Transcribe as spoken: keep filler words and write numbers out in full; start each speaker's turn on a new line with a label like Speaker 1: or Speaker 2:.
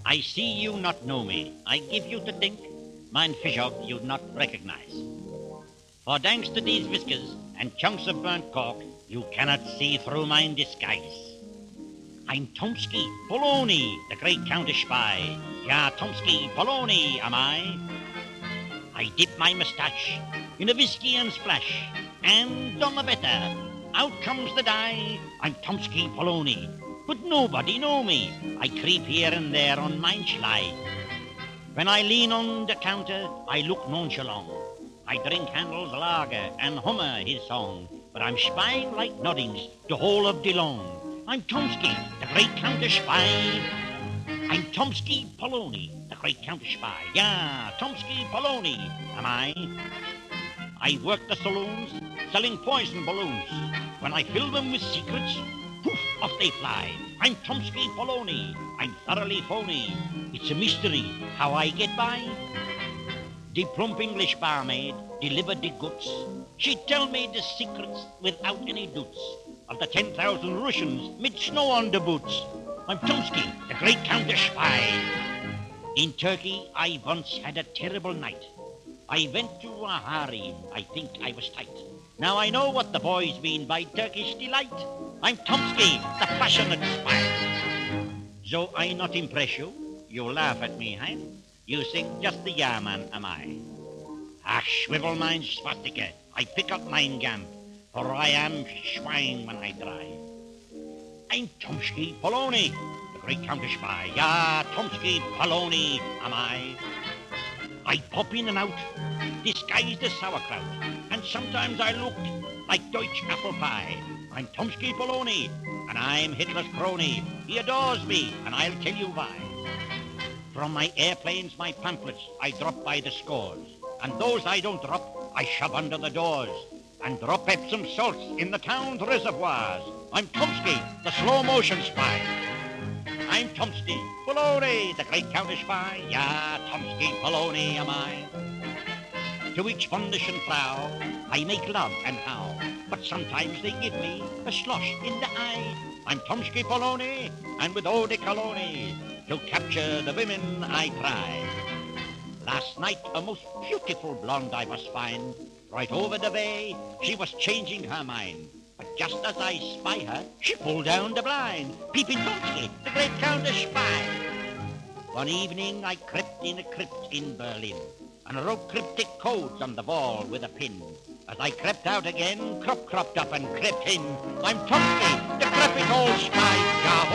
Speaker 1: I see you not know me. I give you to think, mine fishhog you'd not recognize. For thanks to these whiskers and chunks of burnt cork, you cannot see through mine disguise. I'm Tomsky Poloni, the great Countess spy. Yeah, Tomsky Poloni am I. I dip my moustache in a whiskey and splash, and on the better, out comes the dye. I'm Tomsky Poloni, but nobody know me. I creep here and there on mine slide. When I lean on the counter, I look nonchalant. I drink Handel's lager and hummer his song, but I'm spying like noddings the whole of day long. I'm Tomsky, the great Countess spy. I'm Tomsky Poloni, the great Countess spy. Yeah, Tomsky Poloni am I. I work the saloons, selling poison balloons. When I fill them with secrets, poof, off they fly. I'm Tomsky Poloni, I'm thoroughly phony. It's a mystery how I get by. The plump English barmaid delivered the goods. She tell me the secrets without any doubts of the ten thousand Russians mid snow on the boots. I'm Tomsky, the great Countess spy. In Turkey, I once had a terrible night. I went to a harem, I think I was tight. Now I know what the boys mean by Turkish delight. I'm Tomsky, the passionate spy. So I not impress you, you laugh at me, hein? You think just the Yarman am I. Ach, swivel mine swastika, I pick up mine gamp, for I am Schwein when I drive. I'm Tomsky Poloni, the great Countess spy. Yeah, Tomsky Poloni am I. I pop in and out, disguised as sauerkraut, and sometimes I look like Deutsch apple pie. I'm Tomsky Poloni, and I'm Hitler's crony. He adores me, and I'll tell you why. From my airplanes, my pamphlets, I drop by the scores, and those I don't drop, I shove under the doors, and drop Epsom salts in the town's reservoirs. I'm Tomsky, the slow-motion spy. I'm Tomsky Poloni, the great Countess spy. Yeah, Tomsky Poloni am I. To each wunderschön Frau, I make love and howl, but sometimes they give me a slosh in the eye. I'm Tomsky Poloni, and with eau de cologne, to capture the women I try. Last night a most beautiful blonde I was fine. Right over the bay, she was changing her mind. But just as I spy her, she pulled down the blind. Peeping Tomsky, the great Countess spy. One evening I crept in a crypt in Berlin, and wrote cryptic codes on the wall with a pin. As I crept out again, crop cropped up and crept in. I'm Tomsky, the decrepit old spy.